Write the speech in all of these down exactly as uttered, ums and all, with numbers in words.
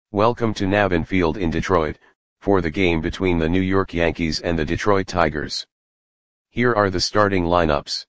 Welcome to Navin Field in Detroit, for the game between the New York Yankees and the Detroit Tigers. Here are the starting lineups.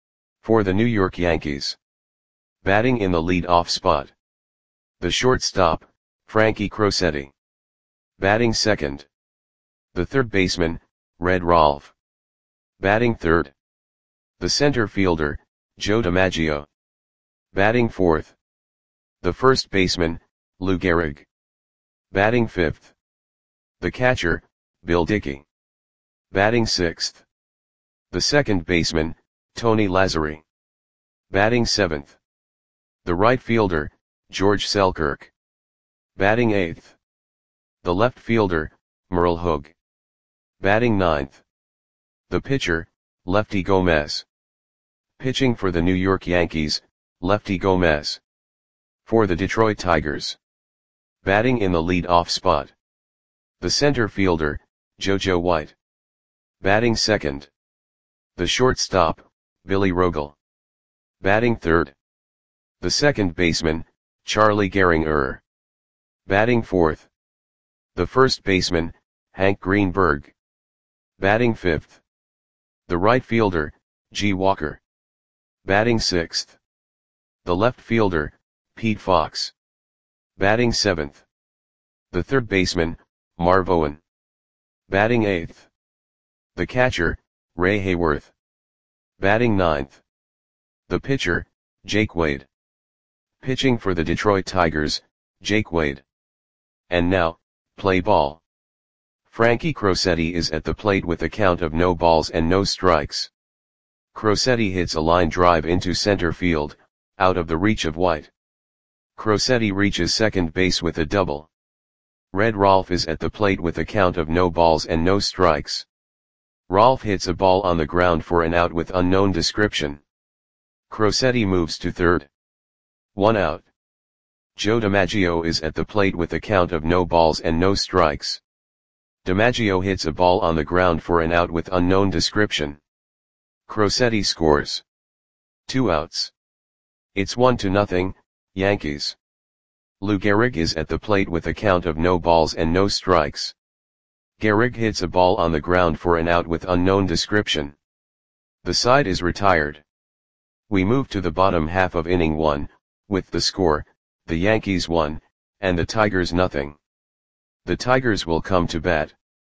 For the New York Yankees. Batting in the lead-off spot. The shortstop, Frankie Crosetti. Batting second. The third baseman, Red Rolfe. Batting third. The center fielder, Joe DiMaggio. Batting fourth. The first baseman, Lou Gehrig. Batting fifth. The catcher, Bill Dickey. Batting sixth. The second baseman, Tony Lazzeri. Batting seventh. The right fielder, George Selkirk. Batting eighth. The left fielder, Merle Hogue. Batting ninth. The pitcher, Lefty Gomez. Pitching for the New York Yankees, Lefty Gomez. For the Detroit Tigers. Batting in the lead-off spot. The center fielder, JoJo White. Batting second. The shortstop, Billy Rogel. Batting third. The second baseman, Charlie Gehringer. Batting fourth. The first baseman, Hank Greenberg. Batting fifth. The right fielder, G. Walker. Batting sixth. The left fielder, Pete Fox. Batting seventh. The third baseman, Marv Owen. Batting eighth. The catcher, Ray Hayworth. Batting ninth. The pitcher, Jake Wade. Pitching for the Detroit Tigers, Jake Wade. And now, play ball. Frankie Crosetti is at the plate with a count of no balls and no strikes. Crosetti hits a line drive into center field, out of the reach of White. Crosetti reaches second base with a double. Red Rolfe is at the plate with a count of no balls and no strikes. Rolfe hits a ball on the ground for an out with unknown description. Crosetti moves to third. One out. Joe DiMaggio is at the plate with a count of no balls and no strikes. DiMaggio hits a ball on the ground for an out with unknown description. Crosetti scores. Two outs. It's one to nothing, Yankees. Lou Gehrig is at the plate with a count of no balls and no strikes. Gehrig hits a ball on the ground for an out with unknown description. The side is retired. We move to the bottom half of inning one, with the score, the Yankees one, and the Tigers nothing. The Tigers will come to bat.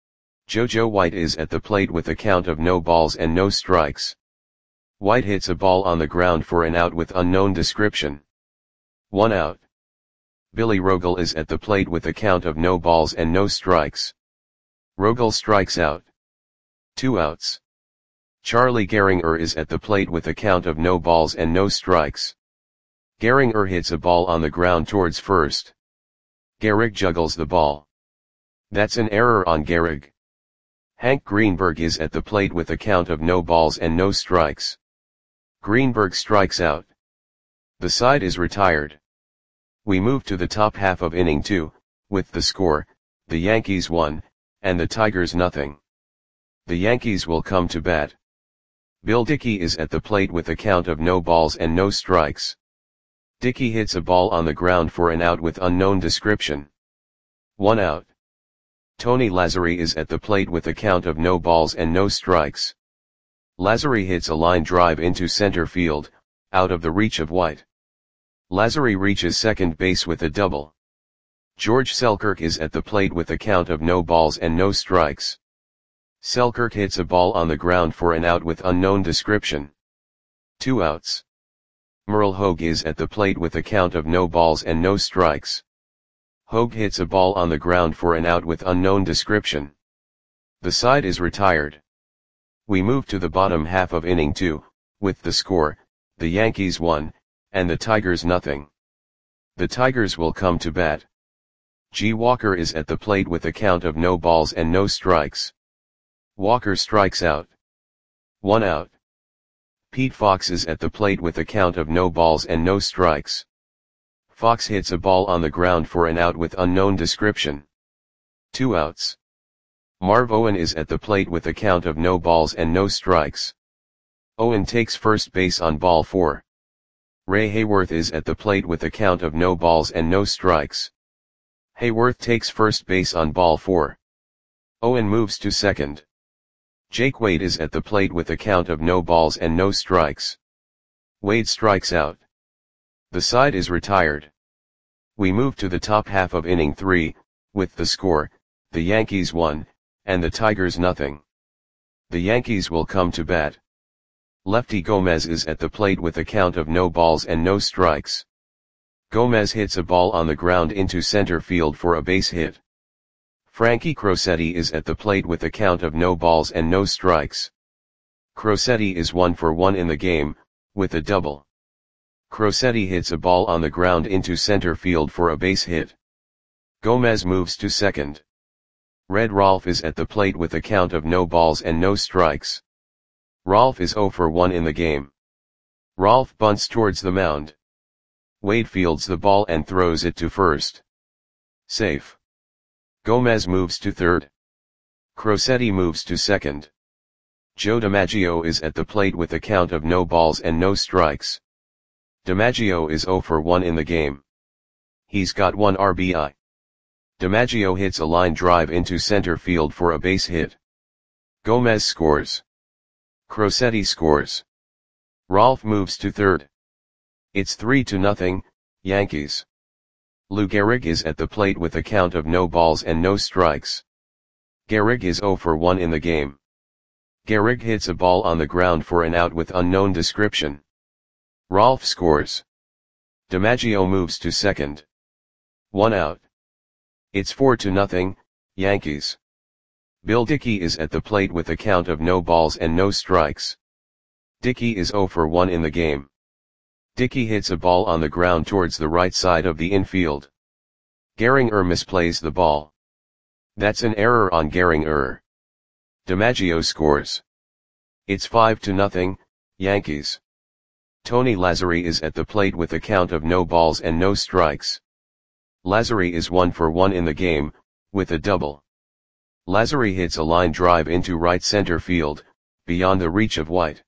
JoJo White is at the plate with a count of no balls and no strikes. White hits a ball on the ground for an out with unknown description. One out. Billy Rogel is at the plate with a count of no balls and no strikes. Rogel strikes out. Two outs. Charlie Gehringer is at the plate with a count of no balls and no strikes. Gehringer hits a ball on the ground towards first. Gehrig juggles the ball. That's an error on Gehrig. Hank Greenberg is at the plate with a count of no balls and no strikes. Greenberg strikes out. The side is retired. We move to the top half of inning two, with the score, the Yankees one, and the Tigers nothing. The Yankees will come to bat. Bill Dickey is at the plate with a count of no balls and no strikes. Dickey hits a ball on the ground for an out with unknown description. One out. Tony Lazzeri is at the plate with a count of no balls and no strikes. Lazzeri hits a line drive into center field, out of the reach of White. Lazzeri reaches second base with a double. George Selkirk is at the plate with a count of no balls and no strikes. Selkirk hits a ball on the ground for an out with unknown description. Two outs. Merle Hogue is at the plate with a count of no balls and no strikes. Hogue hits a ball on the ground for an out with unknown description. The side is retired. We move to the bottom half of inning two, with the score, the Yankees one, and the Tigers nothing. The Tigers will come to bat. G. Walker is at the plate with a count of no balls and no strikes. Walker strikes out. One out. Pete Fox is at the plate with a count of no balls and no strikes. Fox hits a ball on the ground for an out with unknown description. Two outs. Marv Owen is at the plate with a count of no balls and no strikes. Owen takes first base on ball four. Ray Hayworth is at the plate with a count of no balls and no strikes. Hayworth takes first base on ball four. Owen moves to second. Jake Wade is at the plate with a count of no balls and no strikes. Wade strikes out. The side is retired. We move to the top half of inning three, with the score, the Yankees one, and the Tigers nothing. The Yankees will come to bat. Lefty Gomez is at the plate with a count of no balls and no strikes. Gomez hits a ball on the ground into center field for a base hit. Frankie Crosetti is at the plate with a count of no balls and no strikes. Crosetti is one for one in the game, with a double. Crosetti hits a ball on the ground into center field for a base hit. Gomez moves to second. Red Rolfe is at the plate with a count of no balls and no strikes. Rolfe is zero for one in the game. Rolfe bunts towards the mound. Wade fields the ball and throws it to first. Safe. Gomez moves to third. Crosetti moves to second. Joe DiMaggio is at the plate with a count of no balls and no strikes. DiMaggio is zero for one in the game. He's got one R B I. DiMaggio hits a line drive into center field for a base hit. Gomez scores. Crosetti scores. Rolfe moves to third. It's three to nothing, Yankees. Lou Gehrig is at the plate with a count of no balls and no strikes. Gehrig is zero for one in the game. Gehrig hits a ball on the ground for an out with unknown description. Rolfe scores. DiMaggio moves to second. One out. It's four to nothing, Yankees. Bill Dickey is at the plate with a count of no balls and no strikes. Dickey is zero for one in the game. Dickey hits a ball on the ground towards the right side of the infield. Gehringer misplays the ball. That's an error on Gehringer. DiMaggio scores. It's five to nothing, Yankees. Tony Lazzeri is at the plate with a count of no balls and no strikes. Lazzeri is one for one in the game, with a double. Lazzeri hits a line drive into right center field, beyond the reach of White.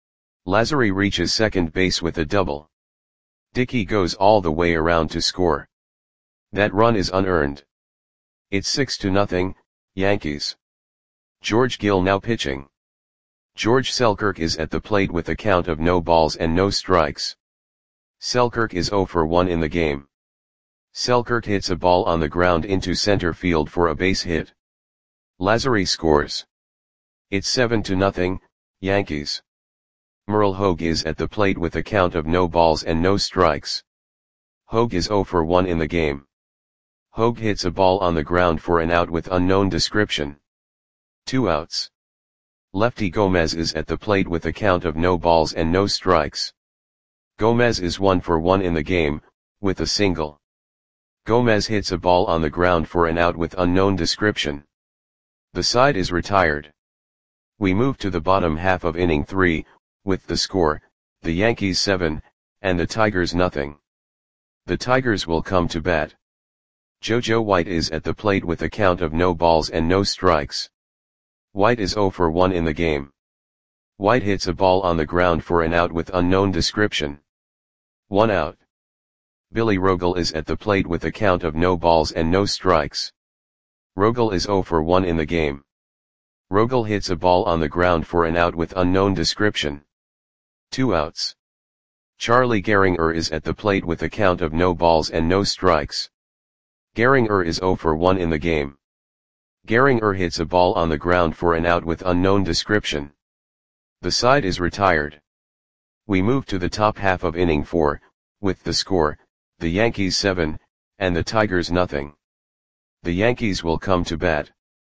Lazzeri reaches second base with a double. Dickey goes all the way around to score. That run is unearned. It's six to nothing, Yankees. George Gill now pitching. George Selkirk is at the plate with a count of no balls and no strikes. Selkirk is zero for one in the game. Selkirk hits a ball on the ground into center field for a base hit. Lazzeri scores. It's seven to nothing, Yankees. Merle Hogue is at the plate with a count of no balls and no strikes. Hogue is zero for one in the game. Hogue hits a ball on the ground for an out with unknown description. Two outs. Lefty Gomez is at the plate with a count of no balls and no strikes. Gomez is one for one in the game, with a single. Gomez hits a ball on the ground for an out with unknown description. The side is retired. We move to the bottom half of inning three, with the score, the Yankees seven, and the Tigers nothing. The Tigers will come to bat. JoJo White is at the plate with a count of no balls and no strikes. White is zero for one in the game. White hits a ball on the ground for an out with unknown description. One out. Billy Rogel is at the plate with a count of no balls and no strikes. Rogel is zero for one in the game. Rogel hits a ball on the ground for an out with unknown description. Two outs. Charlie Gehringer is at the plate with a count of no balls and no strikes. Gehringer is zero for one in the game. Gehringer hits a ball on the ground for an out with unknown description. The side is retired. We move to the top half of inning four, with the score, the Yankees seven, and the Tigers nothing. The Yankees will come to bat.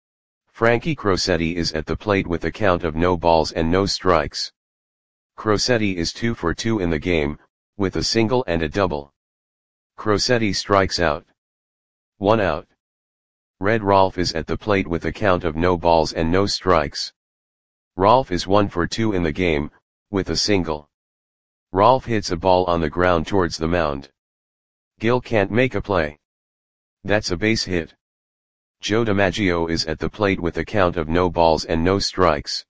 Frankie Crosetti is at the plate with a count of no balls and no strikes. Crosetti is two for two in the game, with a single and a double. Crosetti strikes out. One out. Red Rolfe is at the plate with a count of no balls and no strikes. Rolfe is one for two in the game, with a single. Rolfe hits a ball on the ground towards the mound. Gill can't make a play. That's a base hit. Joe DiMaggio is at the plate with a count of no balls and no strikes.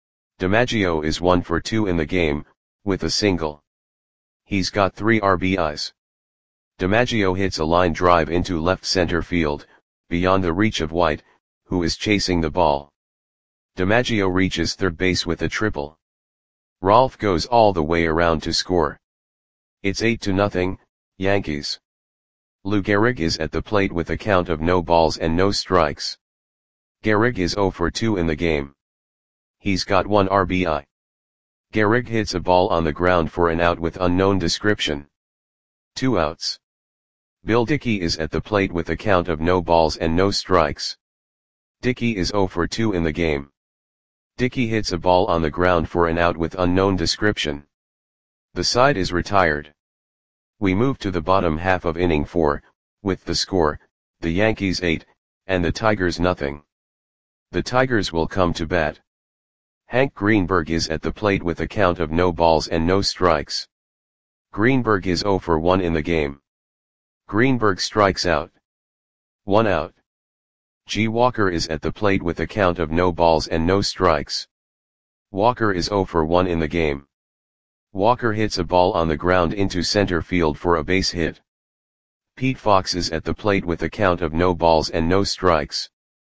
DiMaggio is one for two in the game, with a single. He's got three R B Is. DiMaggio hits a line drive into left center field, beyond the reach of White, who is chasing the ball. DiMaggio reaches third base with a triple. Rolf goes all the way around to score. It's eight to nothing, Yankees. Lou Gehrig is at the plate with a count of no balls and no strikes. Gehrig is zero for two in the game. He's got one R B I. Gehrig hits a ball on the ground for an out with unknown description. Two outs. Bill Dickey is at the plate with a count of no balls and no strikes. Dickey is zero for two in the game. Dickey hits a ball on the ground for an out with unknown description. The side is retired. We move to the bottom half of inning four, with the score, the Yankees eight, and the Tigers nothing. The Tigers will come to bat. Hank Greenberg is at the plate with a count of no balls and no strikes. Greenberg is zero for one in the game. Greenberg strikes out. One out. G. Walker is at the plate with a count of no balls and no strikes. Walker is zero for one in the game. Walker hits a ball on the ground into center field for a base hit. Pete Fox is at the plate with a count of no balls and no strikes.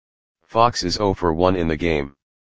Fox is zero for one in the game.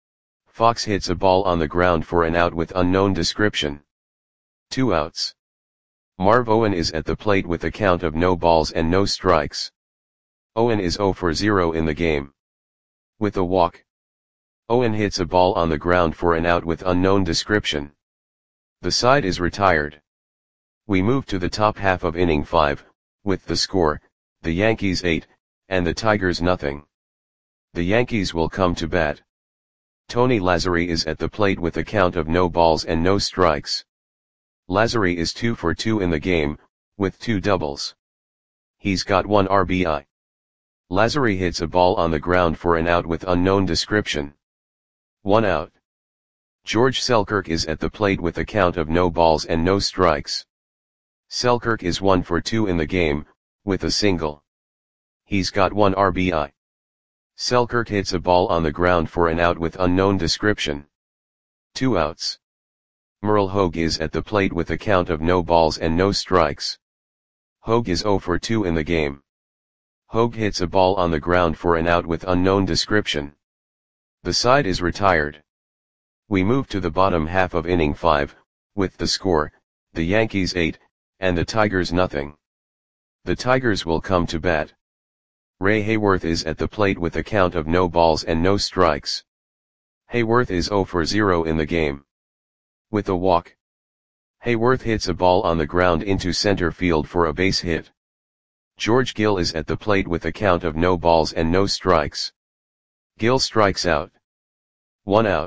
Fox hits a ball on the ground for an out with unknown description. Two outs. Marv Owen is at the plate with a count of no balls and no strikes. Owen is zero for zero in the game. With a walk. Owen hits a ball on the ground for an out with unknown description. The side is retired. We move to the top half of inning five, with the score, the Yankees eight, and the Tigers nothing. The Yankees will come to bat. Tony Lazzeri is at the plate with a count of no balls and no strikes. Lazzeri is two for two in the game, with two doubles. He's got one R B I. Lazzeri hits a ball on the ground for an out with unknown description. One out. George Selkirk is at the plate with a count of no balls and no strikes. Selkirk is one for two in the game, with a single. He's got one R B I. Selkirk hits a ball on the ground for an out with unknown description. Two outs. Merle Hogue is at the plate with a count of no balls and no strikes. Hogue is zero for two in the game. Hogue hits a ball on the ground for an out with unknown description. The side is retired. We move to the bottom half of inning five, with the score, the Yankees eight, and the Tigers nothing. The Tigers will come to bat. Ray Hayworth is at the plate with a count of no balls and no strikes. Hayworth is zero for zero in the game. With a walk. Hayworth hits a ball on the ground into center field for a base hit. George Gill is at the plate with a count of no balls and no strikes. Gill strikes out. One out.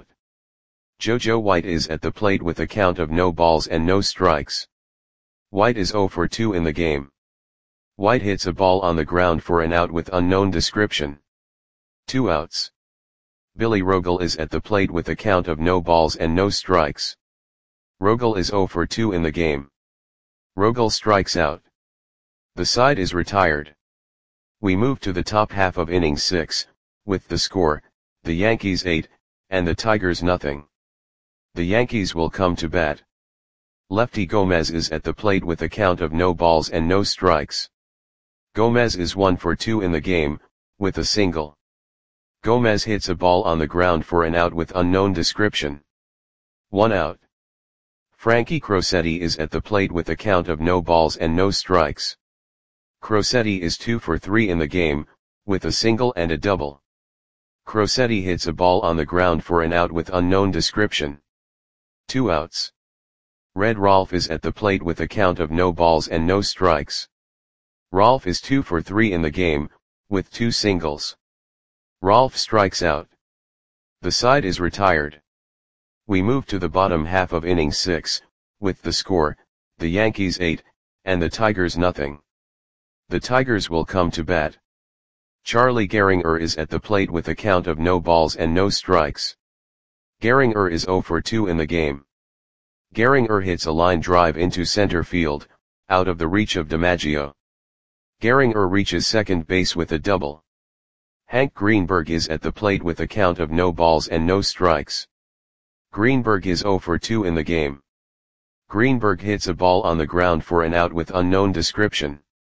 JoJo White is at the plate with a count of no balls and no strikes. White is zero for two in the game. White hits a ball on the ground for an out with unknown description. Two outs. Billy Rogel is at the plate with a count of no balls and no strikes. Rogel is zero for two in the game. Rogel strikes out. The side is retired. We move to the top half of inning six, with the score, the Yankees eight, and the Tigers nothing. The Yankees will come to bat. Lefty Gomez is at the plate with a count of no balls and no strikes. Gomez is one for two in the game, with a single. Gomez hits a ball on the ground for an out with unknown description. One out. Frankie Crosetti is at the plate with a count of no balls and no strikes. Crosetti is two for three in the game, with a single and a double. Crosetti hits a ball on the ground for an out with unknown description. Two outs. Red Rolf is at the plate with a count of no balls and no strikes. Rolf is two for three in the game, with two singles. Rolf strikes out. The side is retired. We move to the bottom half of inning six, with the score, the Yankees eight, and the Tigers nothing. The Tigers will come to bat. Charlie Gehringer is at the plate with a count of no balls and no strikes. Gehringer is zero for two in the game. Gehringer hits a line drive into center field, out of the reach of DiMaggio. Gehringer reaches second base with a double. Hank Greenberg is at the plate with a count of no balls and no strikes. Greenberg is zero for two in the game. Greenberg hits a ball on the ground for an out with unknown description.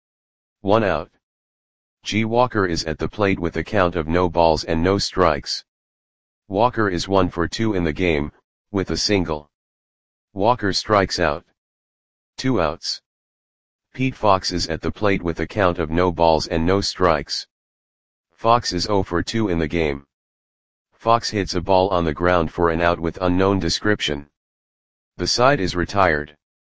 one out. G. Walker is at the plate with a count of no balls and no strikes. Walker is one for two in the game, with a single. Walker strikes out. Two outs. Pete Fox is at the plate with a count of no balls and no strikes. Fox is zero for two in the game. Fox hits a ball on the ground for an out with unknown description. The side is retired.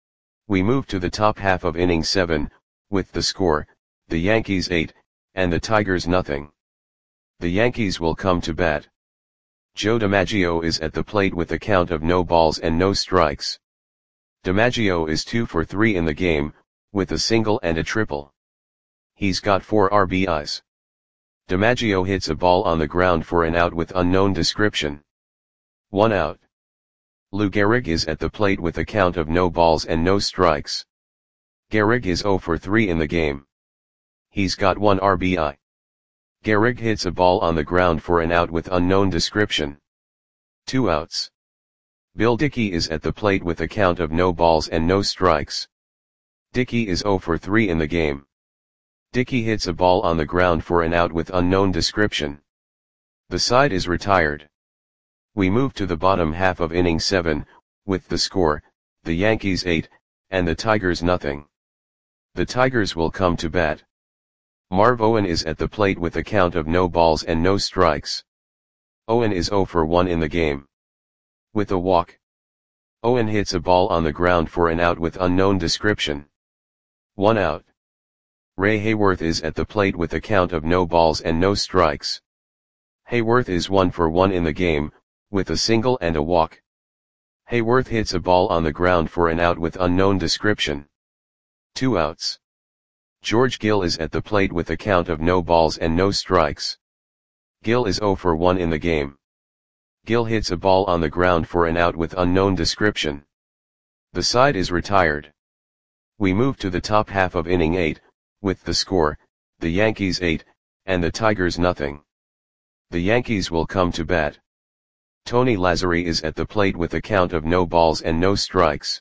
We move to the top half of inning seven, with the score, the Yankees eight, and the Tigers nothing. The Yankees will come to bat. Joe DiMaggio is at the plate with a count of no balls and no strikes. DiMaggio is two for three in the game, with a single and a triple. He's got four R B Is. DiMaggio hits a ball on the ground for an out with unknown description. One out. Lou Gehrig is at the plate with a count of no balls and no strikes. Gehrig is zero for three in the game. He's got one R B I. Gehrig hits a ball on the ground for an out with unknown description. Two outs. Bill Dickey is at the plate with a count of no balls and no strikes. Dickey is zero for three in the game. Dickey hits a ball on the ground for an out with unknown description. The side is retired. We move to the bottom half of inning seven, with the score, the Yankees eight, and the Tigers nothing. The Tigers will come to bat. Marv Owen is at the plate with a count of no balls and no strikes. Owen is zero for one in the game. With a walk. Owen hits a ball on the ground for an out with unknown description. One out. Ray Hayworth is at the plate with a count of no balls and no strikes. Hayworth is one for one in the game, with a single and a walk. Hayworth hits a ball on the ground for an out with unknown description. Two outs. George Gill is at the plate with a count of no balls and no strikes. Gill is zero for one in the game. Gill hits a ball on the ground for an out with unknown description. The side is retired. We move to the top half of inning eight, with the score, the Yankees eight, and the Tigers nothing. The Yankees will come to bat. Tony Lazzeri is at the plate with a count of no balls and no strikes.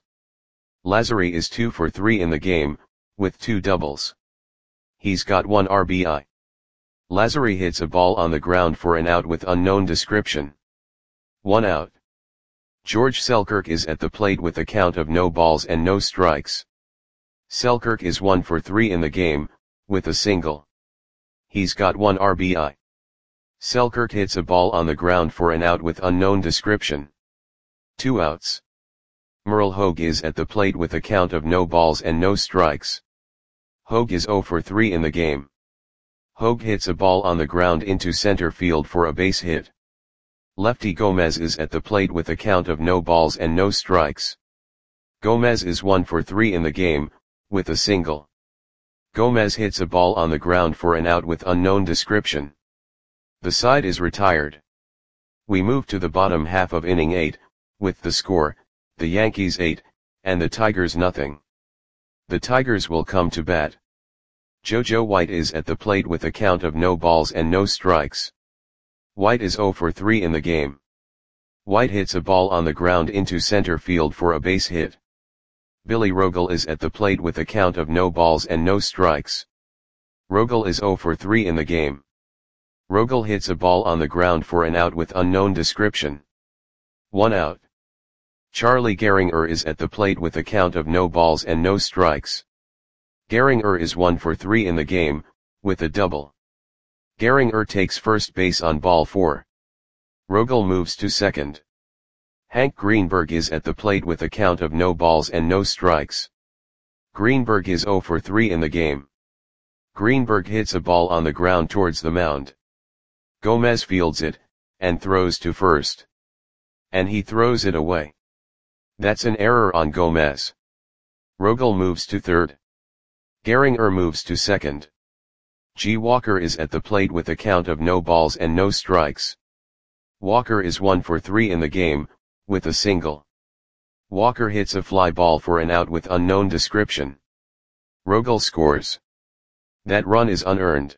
Lazzeri is two for three in the game, with two doubles. He's got one R B I. Lazzeri hits a ball on the ground for an out with unknown description. One out. George Selkirk is at the plate with a count of no balls and no strikes. Selkirk is one for three in the game, with a single. He's got one R B I. Selkirk hits a ball on the ground for an out with unknown description. Two outs. Merle Hogue is at the plate with a count of no balls and no strikes. Hogue is zero for three in the game. Hogue hits a ball on the ground into center field for a base hit. Lefty Gomez is at the plate with a count of no balls and no strikes. Gomez is one for three in the game, with a single. Gomez hits a ball on the ground for an out with unknown description. The side is retired. We move to the bottom half of inning eight, with the score, the Yankees eight, and the Tigers nothing. The Tigers will come to bat. JoJo White is at the plate with a count of no balls and no strikes. White is zero for three in the game. White hits a ball on the ground into center field for a base hit. Billy Rogel is at the plate with a count of no balls and no strikes. Rogel is zero for three in the game. Rogel hits a ball on the ground for an out with unknown description. One out. Charlie Gehringer is at the plate with a count of no balls and no strikes. Gehringer is one for three in the game, with a double. Gehringer takes first base on ball four. Rogel moves to second. Hank Greenberg is at the plate with a count of no balls and no strikes. Greenberg is zero for three in the game. Greenberg hits a ball on the ground towards the mound. Gomez fields it, and throws to first. And he throws it away. That's an error on Gomez. Rogel moves to third. Gehringer moves to second. G. Walker is at the plate with a count of no balls and no strikes. Walker is one for three in the game, with a single. Walker hits a fly ball for an out with unknown description. Rogel scores. That run is unearned.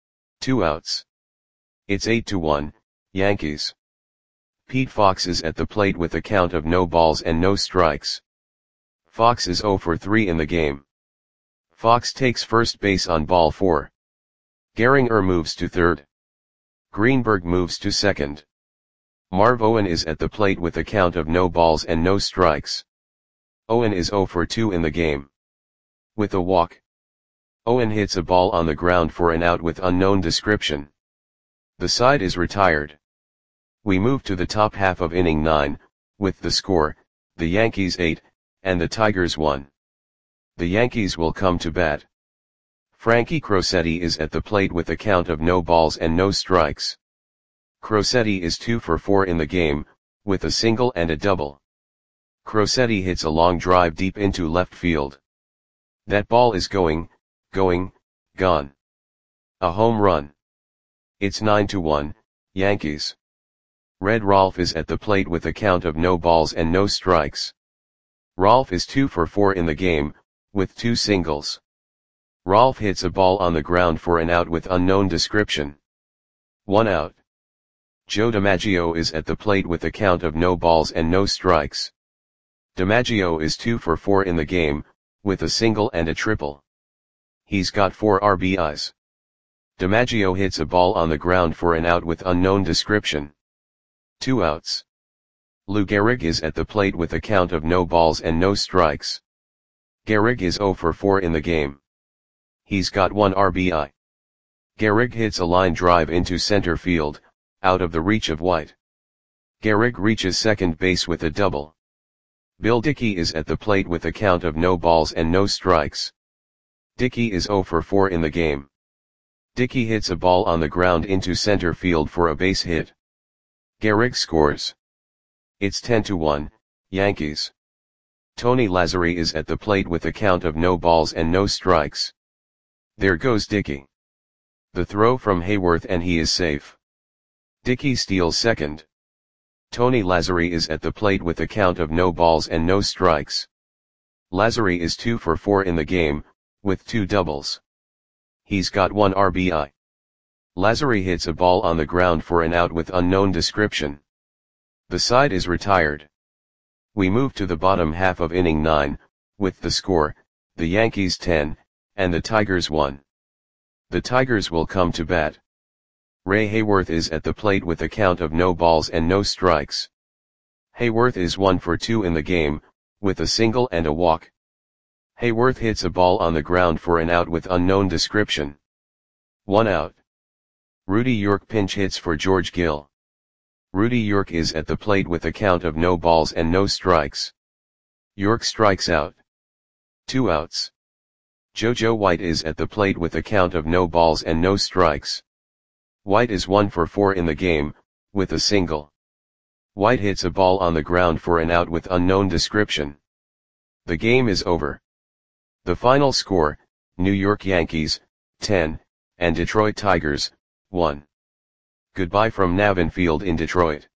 Two outs. It's eight to one, Yankees. Pete Fox is at the plate with a count of no balls and no strikes. Fox is zero for three in the game. Fox takes first base on ball four. Gehringer moves to third. Greenberg moves to second. Marv Owen is at the plate with a count of no balls and no strikes. Owen is zero for two in the game. With a walk, Owen hits a ball on the ground for an out with unknown description. The side is retired. We move to the top half of inning nine, with the score, the Yankees eight, and the Tigers one. The Yankees will come to bat. Frankie Crosetti is at the plate with a count of no balls and no strikes. Crosetti is two for four in the game, with a single and a double. Crosetti hits a long drive deep into left field. That ball is going, going, gone. A home run. It's nine to one, Yankees. Red Rolf is at the plate with a count of no balls and no strikes. Rolf is two for four in the game, with two singles. Rolf hits a ball on the ground for an out with unknown description. One out. Joe DiMaggio is at the plate with a count of no balls and no strikes. DiMaggio is two for four in the game, with a single and a triple. He's got four R B Is. DiMaggio hits a ball on the ground for an out with unknown description. Two outs. Lou Gehrig is at the plate with a count of no balls and no strikes. Gehrig is zero for four in the game. He's got one R B I. Gehrig hits a line drive into center field, out of the reach of White. Gehrig reaches second base with a double. Bill Dickey is at the plate with a count of no balls and no strikes. Dickey is zero for four in the game. Dickey hits a ball on the ground into center field for a base hit. Gehrig scores. It's ten to one, Yankees. Tony Lazzeri is at the plate with a count of no balls and no strikes. There goes Dickey. The throw from Hayworth and he is safe. Dickey steals second. Tony Lazzeri is at the plate with a count of no balls and no strikes. Lazzeri is two for four in the game, with two doubles. He's got one R B I. Lazzeri hits a ball on the ground for an out with unknown description. The side is retired. We move to the bottom half of inning nine, with the score, the Yankees ten, and the Tigers one. The Tigers will come to bat. Ray Hayworth is at the plate with a count of no balls and no strikes. Hayworth is one for two in the game, with a single and a walk. Hayworth hits a ball on the ground for an out with unknown description. One out. Rudy York pinch hits for George Gill. Rudy York is at the plate with a count of no balls and no strikes. York strikes out. Two outs. JoJo White is at the plate with a count of no balls and no strikes. White is one for four in the game, with a single. White hits a ball on the ground for an out with unknown description. The game is over. The final score, New York Yankees, ten, and Detroit Tigers, one. Goodbye from Navin Field in Detroit.